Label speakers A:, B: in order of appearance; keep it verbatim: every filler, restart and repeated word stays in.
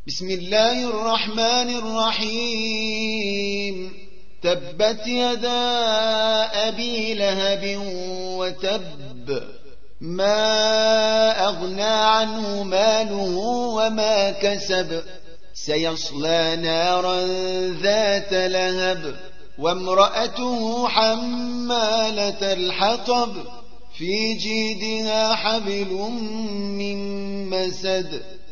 A: بسم الله الرحمن الرحيم. تبت يدا أبي لهب وتب، ما أغنى عنه ماله وما كسب، سيصلى نارا ذات لهب، وامرأته حمالة الحطب، في جيدها حبل من مسد.